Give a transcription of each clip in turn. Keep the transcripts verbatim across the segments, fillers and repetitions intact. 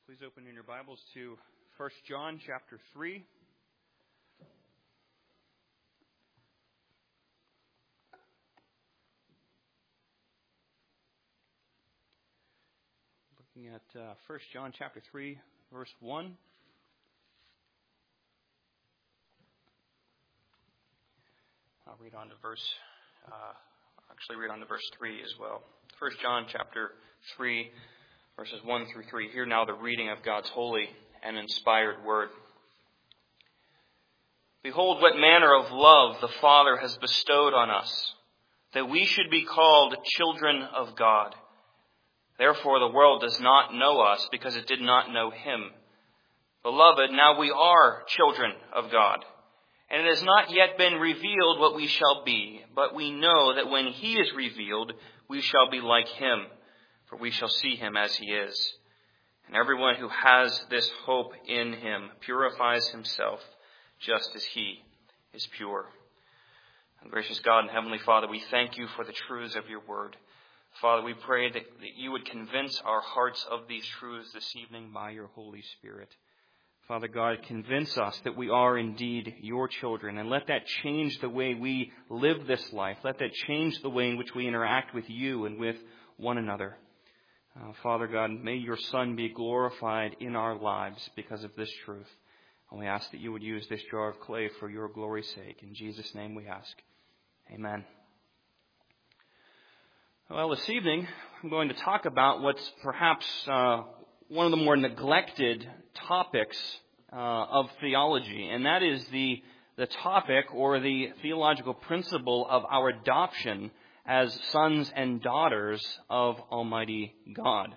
Please open in your Bibles to First John chapter three. Looking at uh, First John chapter three, verse one. I'll read on to verse, uh, actually read on to verse three as well. First John chapter three, verses one through three. Hear now the reading of God's holy and inspired word. Behold, what manner of love the Father has bestowed on us, that we should be called children of God. Therefore the world does not know us, because it did not know him. Beloved, now we are children of God. And it has not yet been revealed what we shall be, but we know that when he is revealed, we shall be like him, for we shall see him as he is. And everyone who has this hope in him purifies himself just as he is pure. And gracious God and Heavenly Father, we thank you for the truths of your word. Father, we pray that, that you would convince our hearts of these truths this evening by your Holy Spirit. Father God, convince us that we are indeed your children, and let that change the way we live this life. Let that change the way in which we interact with you and with one another. Uh, Father God, may your Son be glorified in our lives because of this truth. And we ask that you would use this jar of clay for your glory's sake. In Jesus' name we ask. Amen. Well, this evening I'm going to talk about what's perhaps uh, one of the more neglected topics uh, of theology, and that is the, the topic or the theological principle of our adoption as sons and daughters of Almighty God.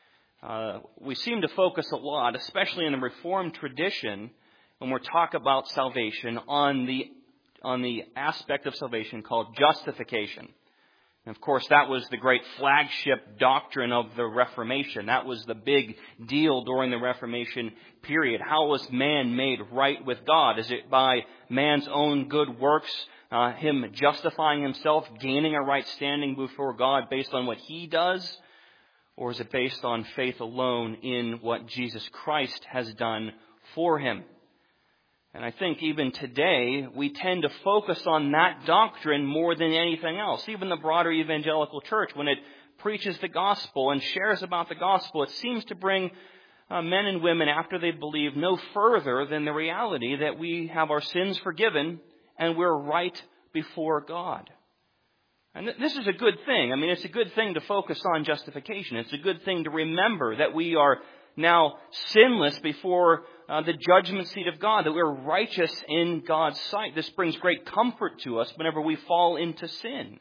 Uh, we seem to focus a lot, especially in the Reformed tradition, when we talk about salvation, on the on the aspect of salvation called justification. And of course, that was the great flagship doctrine of the Reformation. That was the big deal during the Reformation period. How was man made right with God? Is it by man's own good works, uh, him justifying himself, gaining a right standing before God based on what he does? Or is it based on faith alone in what Jesus Christ has done for him? And I think even today, we tend to focus on that doctrine more than anything else. Even the broader evangelical church, when it preaches the gospel and shares about the gospel, it seems to bring uh, men and women, after they believe, no further than the reality that we have our sins forgiven and we're right before God. And th- this is a good thing. I mean, it's a good thing to focus on justification. It's a good thing to remember that we are now sinless before uh, the judgment seat of God, that we're righteous in God's sight. This brings great comfort to us whenever we fall into sin.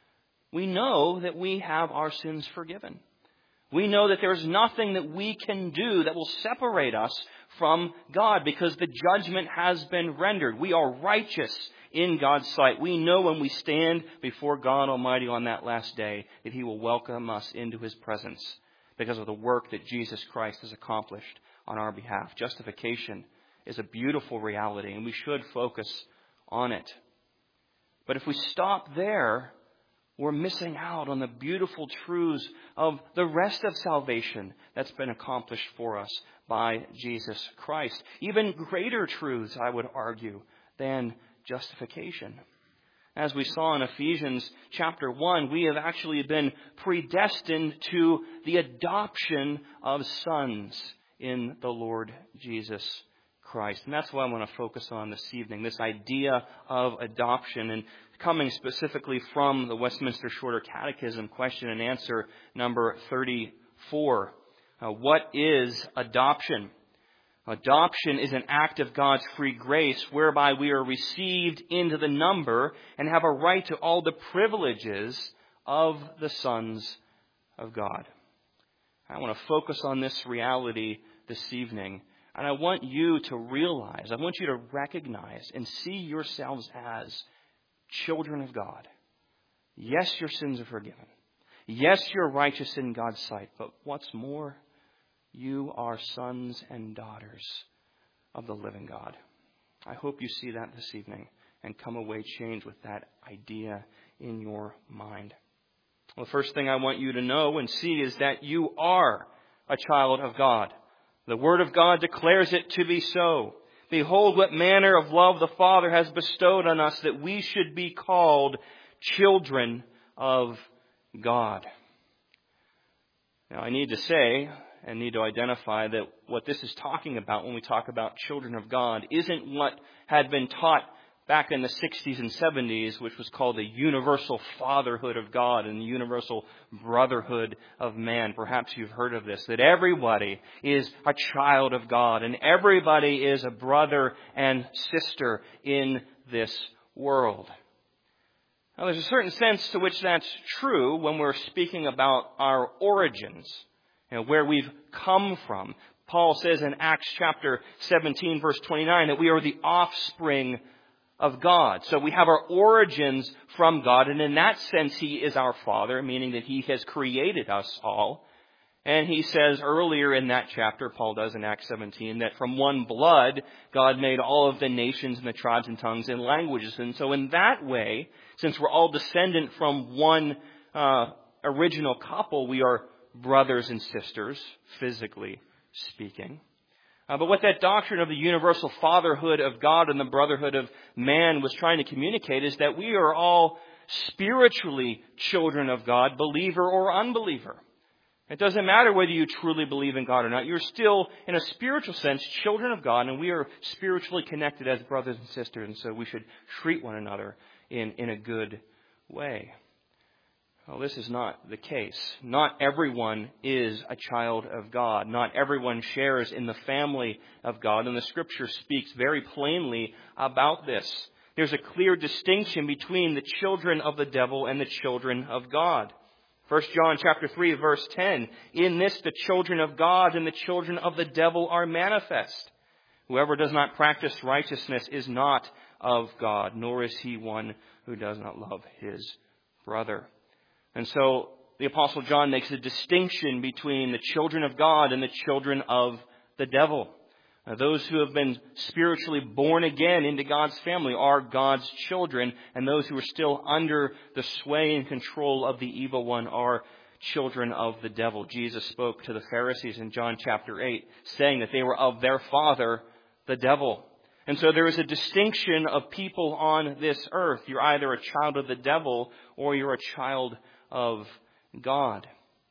We know that we have our sins forgiven. We know that there's nothing that we can do that will separate us from God, because the judgment has been rendered. We are righteous in God's sight. We know when we stand before God Almighty on that last day that he will welcome us into his presence, because of the work that Jesus Christ has accomplished on our behalf. Justification is a beautiful reality, and we should focus on it. But if we stop there, we're missing out on the beautiful truths of the rest of salvation that's been accomplished for us by Jesus Christ. Even greater truths, I would argue, than justification. As we saw in Ephesians chapter one, we have actually been predestined to the adoption of sons in the Lord Jesus Christ. And that's what I want to focus on this evening, this idea of adoption, and coming specifically from the Westminster Shorter Catechism, question and answer number thirty-four. Uh, what is adoption? Adoption is an act of God's free grace whereby we are received into the number and have a right to all the privileges of the sons of God. I want to focus on this reality this evening, and I want you to realize, I want you to recognize and see yourselves as children of God. Yes, your sins are forgiven. Yes, you're righteous in God's sight, but what's more, you are sons and daughters of the living God. I hope you see that this evening and come away changed with that idea in your mind. Well, the first thing I want you to know and see is that you are a child of God. The Word of God declares it to be so. Behold, what manner of love the Father has bestowed on us, that we should be called children of God. Now, I need to say and need to identify that what this is talking about when we talk about children of God isn't what had been taught back in the sixties and seventies, which was called the universal fatherhood of God and the universal brotherhood of man. Perhaps you've heard of this, that everybody is a child of God and everybody is a brother and sister in this world. Now, there's a certain sense to which that's true when we're speaking about our origins, you know, where we've come from. Paul says in Acts chapter seventeen, verse twenty-nine, that we are the offspring of God. So we have our origins from God, and in that sense, He is our Father, meaning that He has created us all. And he says earlier in that chapter, Paul does in Acts seventeen, that from one blood, God made all of the nations and the tribes and tongues and languages. And so in that way, since we're all descendant from one uh, original couple, we are brothers and sisters, physically speaking. Uh, but what that doctrine of the universal fatherhood of God and the brotherhood of man was trying to communicate is that we are all spiritually children of God, believer or unbeliever. It doesn't matter whether you truly believe in God or not. You're still, in a spiritual sense, children of God, and we are spiritually connected as brothers and sisters, and so we should treat one another in, in a good way. Well, this is not the case. Not everyone is a child of God. Not everyone shares in the family of God, and the Scripture speaks very plainly about this. There's a clear distinction between the children of the devil and the children of God. First John chapter three, verse ten, in this the children of God and the children of the devil are manifest. Whoever does not practice righteousness is not of God, nor is he one who does not love his brother. And so the Apostle John makes a distinction between the children of God and the children of the devil. Now, those who have been spiritually born again into God's family are God's children, and those who are still under the sway and control of the evil one are children of the devil. Jesus spoke to the Pharisees in John chapter eight, saying that they were of their father, the devil. And so there is a distinction of people on this earth. You're either a child of the devil or you're a child of God.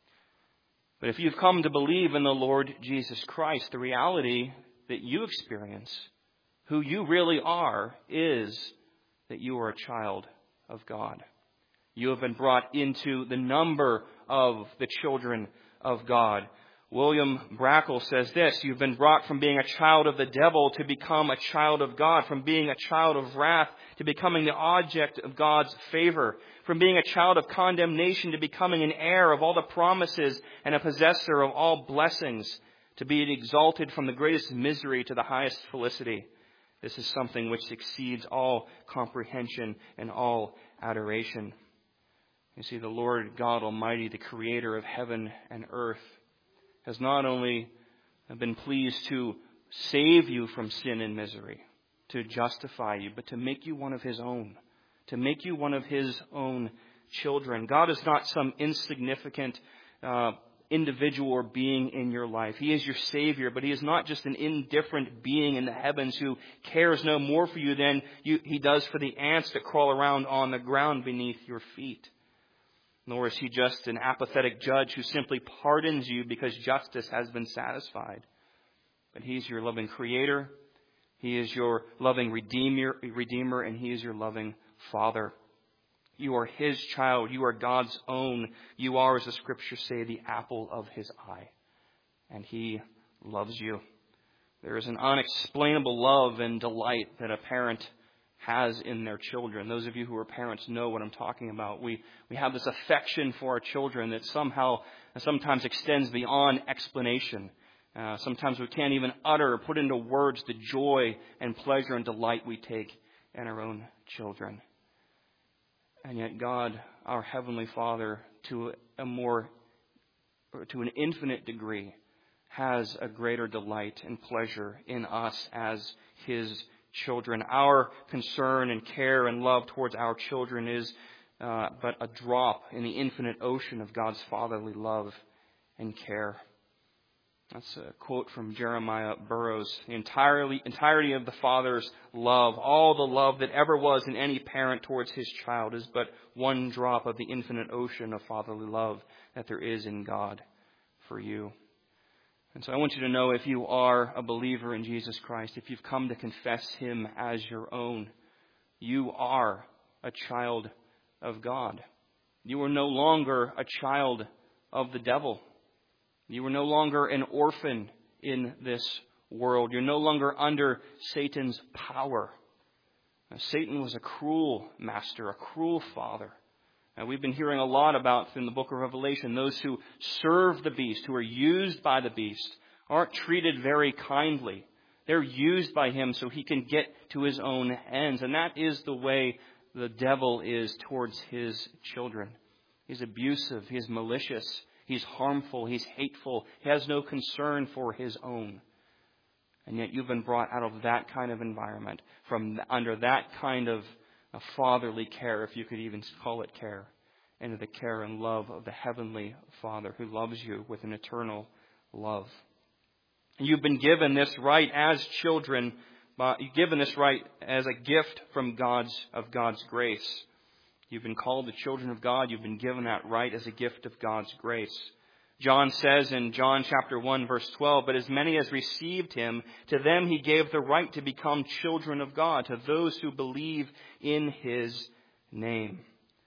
But if you've come to believe in the Lord Jesus Christ, the reality that you experience, who you really are, is that you are a child of God. You have been brought into the number of the children of God. William Brackle says this, you've been brought from being a child of the devil to become a child of God, from being a child of wrath to becoming the object of God's favor, from being a child of condemnation to becoming an heir of all the promises and a possessor of all blessings, to be exalted from the greatest misery to the highest felicity. This is something which exceeds all comprehension and all adoration. You see, the Lord God Almighty, the creator of heaven and earth, has not only been pleased to save you from sin and misery, to justify you, but to make you one of His own, to make you one of His own children. God is not some insignificant uh, individual or being in your life. He is your Savior, but He is not just an indifferent being in the heavens who cares no more for you than you, He does for the ants that crawl around on the ground beneath your feet. Nor is He just an apathetic judge who simply pardons you because justice has been satisfied. But He's your loving Creator. He is your loving Redeemer, Redeemer, and He is your loving Father. You are His child. You are God's own. You are, as the Scriptures say, the apple of His eye. And He loves you. There is an unexplainable love and delight that a parent has in their children. Those of you who are parents know what I'm talking about. We we have this affection for our children that somehow, sometimes extends beyond explanation. Uh, sometimes we can't even utter or put into words the joy and pleasure and delight we take in our own children. And yet God, our Heavenly Father, to a more, to an infinite degree, has a greater delight and pleasure in us as His children. Our concern and care and love towards our children is uh, but a drop in the infinite ocean of God's fatherly love and care. That's a quote from Jeremiah Burroughs. The entirely, entirety of the Father's love, all the love that ever was in any parent towards his child, is but one drop of the infinite ocean of fatherly love that there is in God for you. And so I want you to know, if you are a believer in Jesus Christ, if you've come to confess him as your own, you are a child of God. You are no longer a child of the devil. You are no longer an orphan in this world. You're no longer under Satan's power. Now, Satan was a cruel master, a cruel father. And we've been hearing a lot about in the book of Revelation, those who serve the beast, who are used by the beast, aren't treated very kindly. They're used by him so he can get to his own ends. And that is the way the devil is towards his children. He's abusive. He's malicious. He's harmful. He's hateful. He has no concern for his own. And yet you've been brought out of that kind of environment, from under that kind of a fatherly care, if you could even call it care, into the care and love of the heavenly Father who loves you with an eternal love. And you've been given this right as children, but you've given this right as a gift from God's of God's grace. You've been called the children of God. You've been given that right as a gift of God's grace. John says in John chapter one, verse twelve, "But as many as received him, to them he gave the right to become children of God, to those who believe in his name."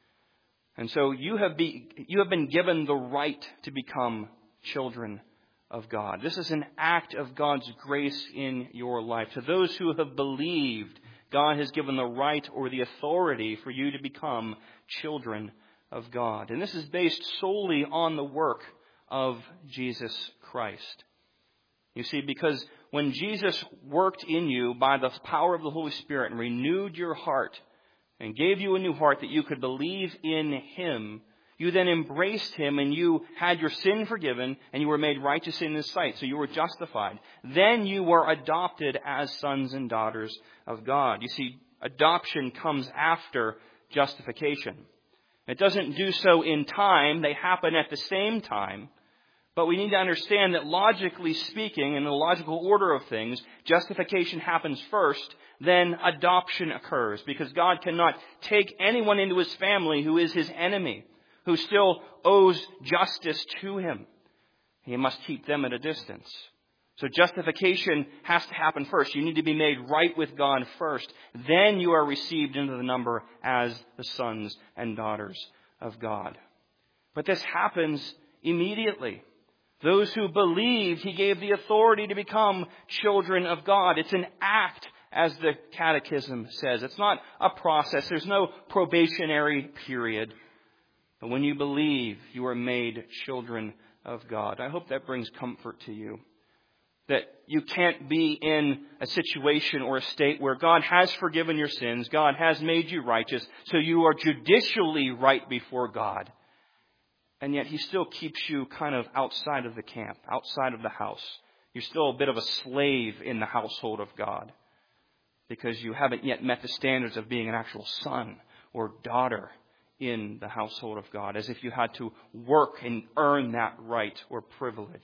And so you have, be, you have been given the right to become children of God. This is an act of God's grace in your life. To those who have believed, God has given the right or the authority for you to become children of God. And this is based solely on the work of Jesus Christ. You see, because when Jesus worked in you by the power of the Holy Spirit and renewed your heart and gave you a new heart that you could believe in him, you then embraced him and you had your sin forgiven and you were made righteous in his sight. So you were justified. Then you were adopted as sons and daughters of God. You see, adoption comes after justification. It doesn't do so in time. They happen at the same time. But we need to understand that logically speaking, in the logical order of things, justification happens first, then adoption occurs. Because God cannot take anyone into his family who is his enemy, who still owes justice to him. He must keep them at a distance. So justification has to happen first. You need to be made right with God first. Then you are received into the number as the sons and daughters of God. But this happens immediately. Those who believed, he gave the authority to become children of God. It's an act, as the Catechism says. It's not a process. There's no probationary period. But when you believe, you are made children of God. I hope that brings comfort to you. That you can't be in a situation or a state where God has forgiven your sins. God has made you righteous. So you are judicially right before God. And yet he still keeps you kind of outside of the camp, outside of the house. You're still a bit of a slave in the household of God. Because you haven't yet met the standards of being an actual son or daughter in the household of God, as if you had to work and earn that right or privilege.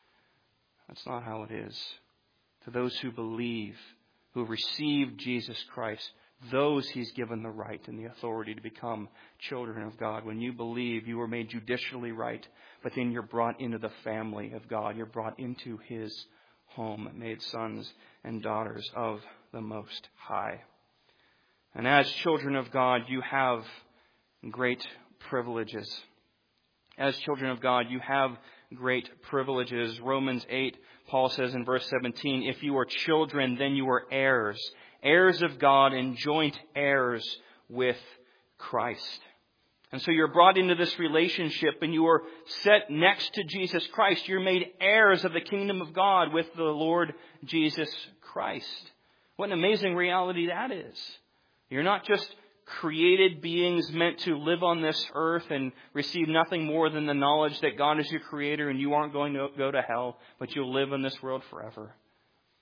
That's not how it is. To those who believe, who have received Jesus Christ, those he's given the right and the authority to become children of God. When you believe, you are made judicially right, but then you're brought into the family of God. You're brought into his home, made sons and daughters of the Most High. And as children of God, you have great privileges. As children of God, you have great privileges. Romans eight, Paul says in verse seventeen, "If you are children, then you are heirs, heirs of God and joint heirs with Christ." And so you're brought into this relationship and you are set next to Jesus Christ. You're made heirs of the kingdom of God with the Lord Jesus Christ. What an amazing reality that is. You're not just created beings meant to live on this earth and receive nothing more than the knowledge that God is your creator and you aren't going to go to hell, but you'll live in this world forever.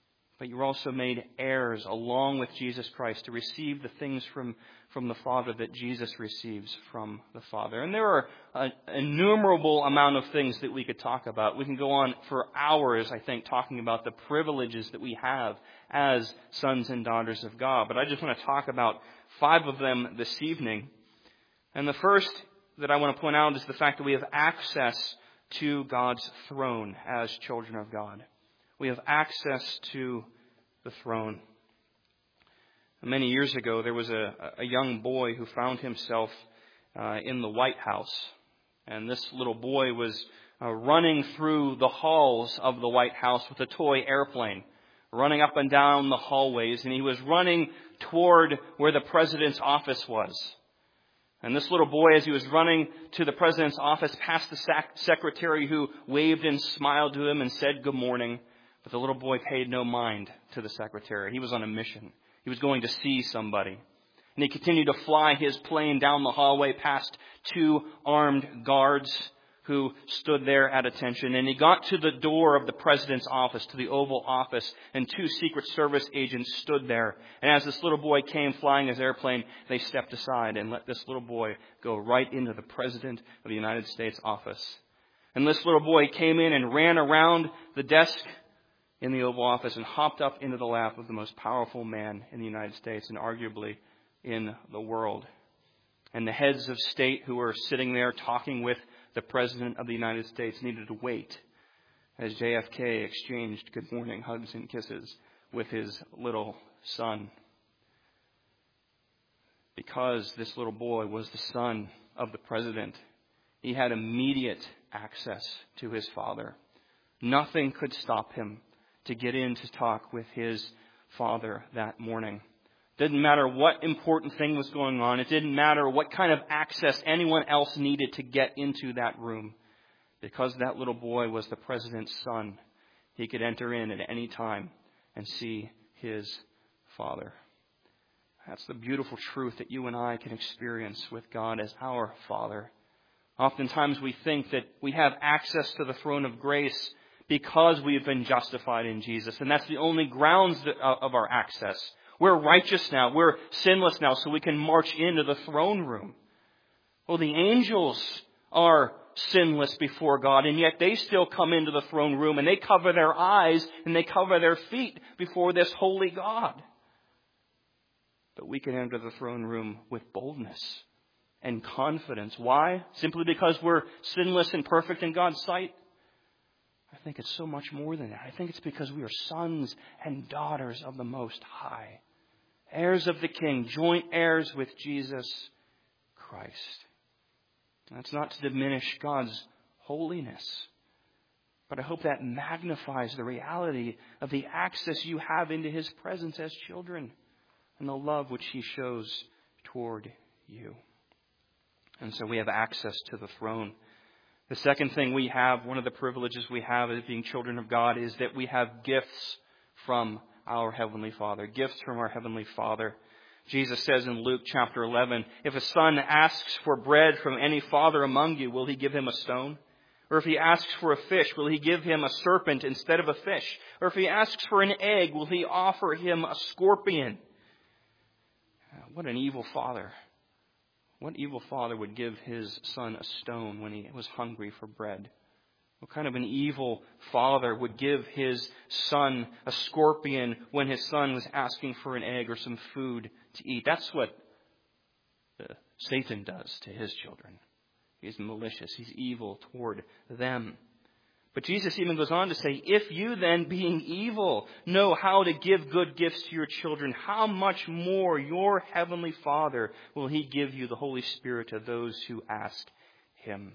but you're also made heirs along with Jesus Christ to receive the things from, from the Father that Jesus receives from the Father. And there are an innumerable amount of things that we could talk about. We can go on for hours, I think, talking about the privileges that we have as sons and daughters of God. But I just want to talk about five of them this evening. And the first that I want to point out is the fact that we have access to God's throne as children of God. We have access to the throne. Many years ago, there was a, a young boy who found himself uh, in the White House. And this little boy was uh, running through the halls of the White House with a toy airplane, running up and down the hallways. And he was running toward where the president's office was. And this little boy, as he was running to the president's office, passed the sac- secretary who waved and smiled to him and said good morning. But the little boy paid no mind to the secretary. He was on a mission. He was going to see somebody. And he continued to fly his plane down the hallway past two armed guards who stood there at attention. And he got to the door of the president's office, to the Oval Office, and two Secret Service agents stood there. And as this little boy came flying his airplane, they stepped aside and let this little boy go right into the President of the United States office. And this little boy came in and ran around the desk in the Oval Office and hopped up into the lap of the most powerful man in the United States and arguably in the world. And the heads of state who were sitting there talking with the President of the United States needed to wait as J F K exchanged good morning hugs and kisses with his little son. Because this little boy was the son of the President, he had immediate access to his father. Nothing could stop him to get in to talk with his father that morning. Didn't matter what important thing was going on. It didn't matter what kind of access anyone else needed to get into that room. Because that little boy was the president's son, he could enter in at any time and see his father. That's the beautiful truth that you and I can experience with God as our Father. Oftentimes we think that we have access to the throne of grace because we have been justified in Jesus. And that's the only grounds of our access. We're righteous now. We're sinless now, so we can march into the throne room. Well, the angels are sinless before God, and yet they still come into the throne room, and they cover their eyes and they cover their feet before this holy God. But we can enter the throne room with boldness and confidence. Why? Simply because we're sinless and perfect in God's sight? I think it's so much more than that. I think it's because we are sons and daughters of the Most High. Heirs of the King, joint heirs with Jesus Christ. That's not to diminish God's holiness. But I hope that magnifies the reality of the access you have into His presence as children and the love which He shows toward you. And so we have access to the throne. The second thing we have, one of the privileges we have as being children of God, is that we have gifts from our Heavenly Father. Gifts from our Heavenly Father. Jesus says in Luke chapter eleven, if a son asks for bread from any father among you, will he give him a stone? Or if he asks for a fish, will he give him a serpent instead of a fish? Or if he asks for an egg, will he offer him a scorpion? What an evil father. What evil father would give his son a stone when he was hungry for bread? What kind of an evil father would give his son a scorpion when his son was asking for an egg or some food to eat? That's what uh, Satan does to his children. He's malicious. He's evil toward them. But Jesus even goes on to say, if you then, being evil, know how to give good gifts to your children, how much more your Heavenly Father will He give you the Holy Spirit to those who ask Him?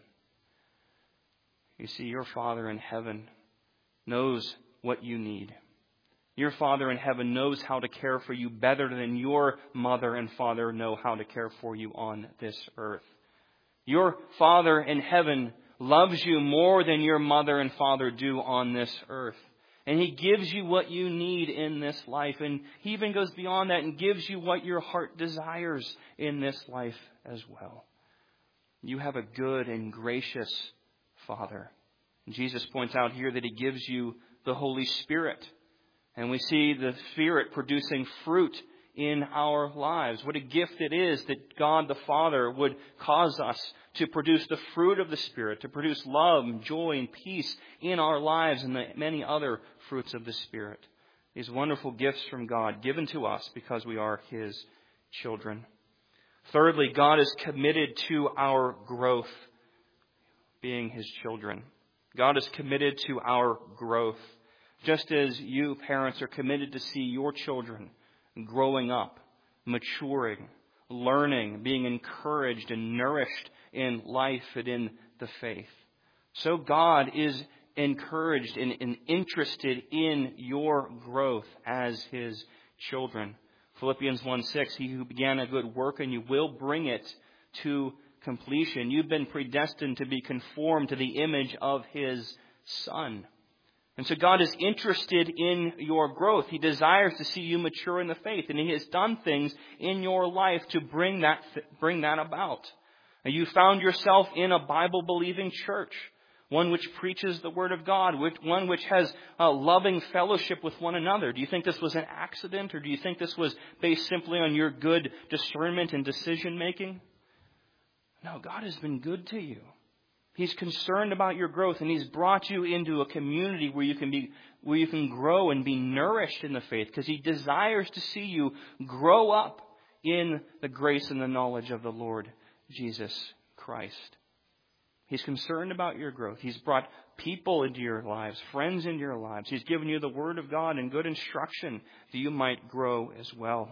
You see, your Father in heaven knows what you need. Your Father in heaven knows how to care for you better than your mother and father know how to care for you on this earth. Your Father in heaven loves you more than your mother and father do on this earth. And He gives you what you need in this life. And He even goes beyond that and gives you what your heart desires in this life as well. You have a good and gracious Father. And Jesus points out here that He gives you the Holy Spirit. And we see the Spirit producing fruit in our lives. What a gift it is that God the Father would cause us to produce the fruit of the Spirit, to produce love and joy and peace in our lives and the many other fruits of the Spirit. These wonderful gifts from God given to us because we are His children. Thirdly, God is committed to our growth, being His children. God is committed to our growth. Just as you, parents, are committed to see your children growing up, maturing, learning, being encouraged and nourished in life and in the faith. So God is encouraged and, and interested in your growth as His children. Philippians one six, He who began a good work in you will bring it to completion. You've been predestined to be conformed to the image of His Son. And so God is interested in your growth. He desires to see you mature in the faith. And He has done things in your life to bring that, bring that about. And you found yourself in a Bible-believing church, one which preaches the Word of God, which, one which has a loving fellowship with one another. Do you think this was an accident, or do you think this was based simply on your good discernment and decision-making? No, God has been good to you. He's concerned about your growth, and He's brought you into a community where you can be, where you can grow and be nourished in the faith, because He desires to see you grow up in the grace and the knowledge of the Lord Jesus Christ. He's concerned about your growth. He's brought people into your lives, friends into your lives. He's given you the Word of God and good instruction that you might grow as well.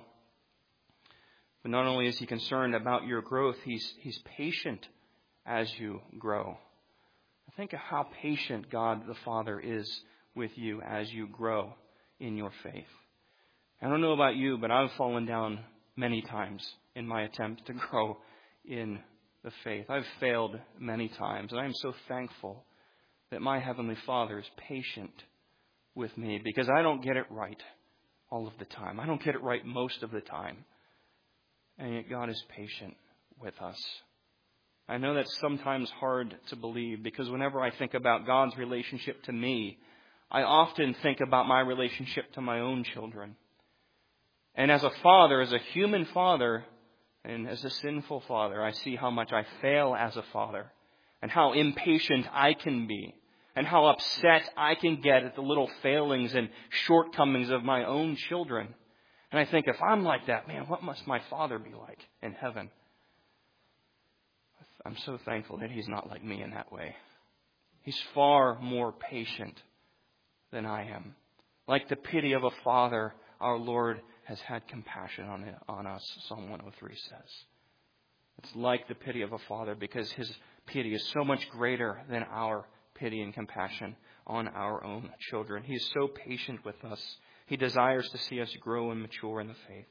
But not only is He concerned about your growth, He's, he's patient as you grow. Think of how patient God the Father is with you as you grow in your faith. I don't know about you, but I've fallen down many times in my attempts to grow in the faith. I've failed many times, and I'm so thankful that my Heavenly Father is patient with me, because I don't get it right all of the time. I don't get it right most of the time. And yet God is patient with us. I know that's sometimes hard to believe, because whenever I think about God's relationship to me, I often think about my relationship to my own children. And as a father, as a human father, and as a sinful father, I see how much I fail as a father, and how impatient I can be, and how upset I can get at the little failings and shortcomings of my own children. And I think, if I'm like that, man, what must my Father be like in heaven? I'm so thankful that He's not like me in that way. He's far more patient than I am. Like the pity of a father, our Lord has had compassion on it, on us, Psalm one oh three says. It's like the pity of a father, because His pity is so much greater than our pity and compassion on our own children. He is so patient with us. He desires to see us grow and mature in the faith.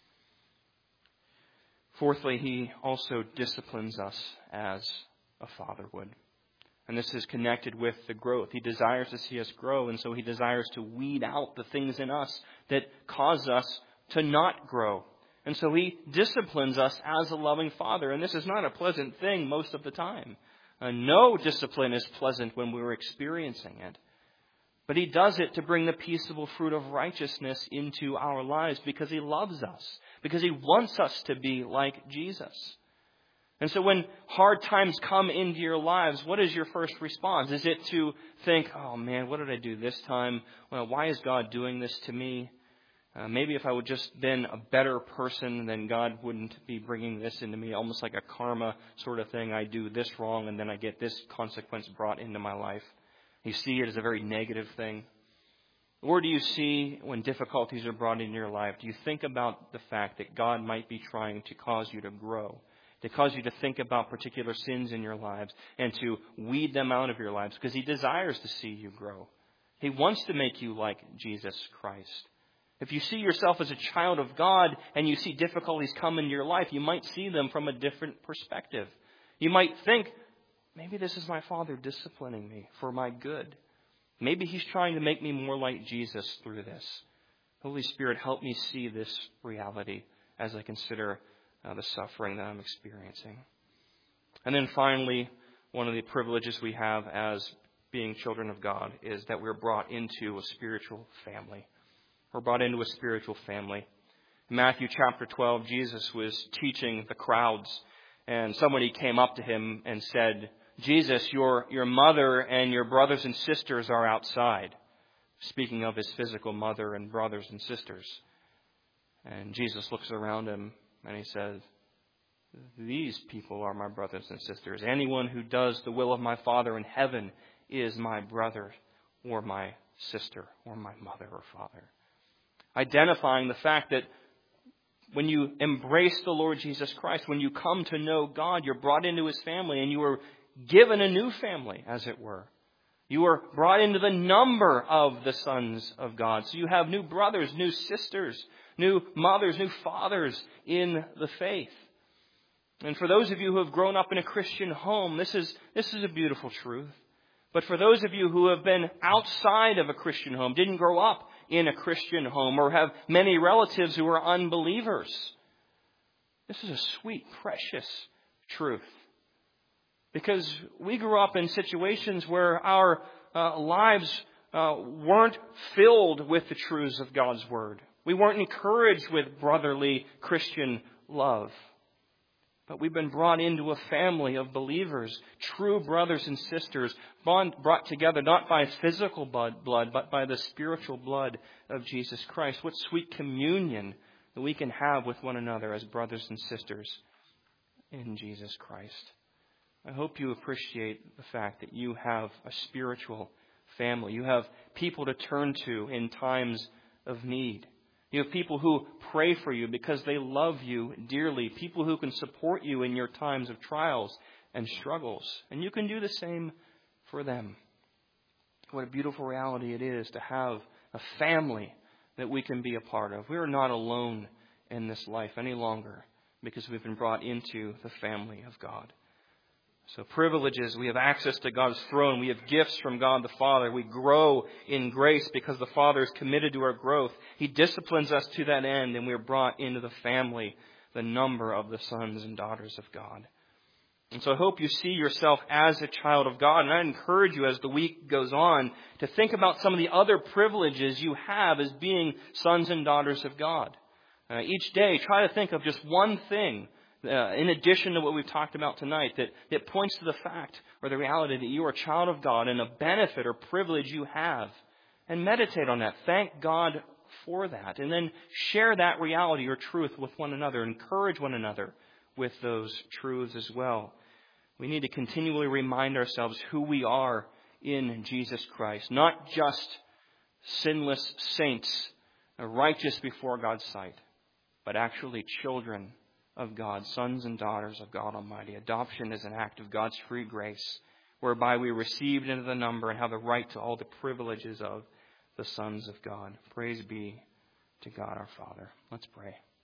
Fourthly, He also disciplines us as a father would. And this is connected with the growth. He desires to see us grow, and so He desires to weed out the things in us that cause us to not grow. And so He disciplines us as a loving Father. And this is not a pleasant thing most of the time. Uh, no discipline is pleasant when we're experiencing it. But He does it to bring the peaceable fruit of righteousness into our lives, because He loves us, because He wants us to be like Jesus. And so when hard times come into your lives, what is your first response? Is it to think, oh man, what did I do this time? Well, why is God doing this to me? Uh, maybe if I would just been a better person, then God wouldn't be bringing this into me. Almost like a karma sort of thing. I do this wrong, and then I get this consequence brought into my life. You see it as a very negative thing. Or do you see, when difficulties are brought into your life, do you think about the fact that God might be trying to cause you to grow, to cause you to think about particular sins in your lives and to weed them out of your lives, because He desires to see you grow. He wants to make you like Jesus Christ. If you see yourself as a child of God and you see difficulties come into your life, you might see them from a different perspective. You might think, maybe this is my Father disciplining me for my good. Maybe He's trying to make me more like Jesus through this. Holy Spirit, help me see this reality as I consider uh, the suffering that I'm experiencing. And then finally, one of the privileges we have as being children of God is that we're brought into a spiritual family. We're brought into a spiritual family. In Matthew chapter twelve, Jesus was teaching the crowds, and somebody came up to him and said, "Jesus, your, your mother and your brothers and sisters are outside." Speaking of his physical mother and brothers and sisters. And Jesus looks around him and he says, "These people are my brothers and sisters. Anyone who does the will of my Father in heaven is my brother or my sister or my mother or father." Identifying the fact that when you embrace the Lord Jesus Christ, when you come to know God, you're brought into His family and you are given a new family, as it were. You are brought into the number of the sons of God. So you have new brothers, new sisters, new mothers, new fathers in the faith. And for those of you who have grown up in a Christian home, this is, this is a beautiful truth. But for those of you who have been outside of a Christian home, didn't grow up in a Christian home, or have many relatives who are unbelievers, this is a sweet, precious truth. Because we grew up in situations where our uh, lives uh, weren't filled with the truths of God's Word. We weren't encouraged with brotherly Christian love. But we've been brought into a family of believers, true brothers and sisters, bond, brought together not by physical blood, blood, but by the spiritual blood of Jesus Christ. What sweet communion that we can have with one another as brothers and sisters in Jesus Christ. I hope you appreciate the fact that you have a spiritual family. You have people to turn to in times of need. You have people who pray for you because they love you dearly. People who can support you in your times of trials and struggles. And you can do the same for them. What a beautiful reality it is to have a family that we can be a part of. We are not alone in this life any longer because we've been brought into the family of God. So privileges, we have access to God's throne. We have gifts from God the Father. We grow in grace because the Father is committed to our growth. He disciplines us to that end, and we are brought into the family, the number of the sons and daughters of God. And so I hope you see yourself as a child of God. And I encourage you as the week goes on to think about some of the other privileges you have as being sons and daughters of God. Uh, each day, try to think of just one thing Uh, in addition to what we've talked about tonight, that, that points to the fact or the reality that you are a child of God and a benefit or privilege you have. And meditate on that. Thank God for that. And then share that reality or truth with one another. Encourage one another with those truths as well. We need to continually remind ourselves who we are in Jesus Christ. Not just sinless saints, righteous before God's sight, but actually children of God, sons and daughters of God Almighty. Adoption is an act of God's free grace, whereby we are received into the number and have the right to all the privileges of the sons of God. Praise be to God our Father. Let's pray.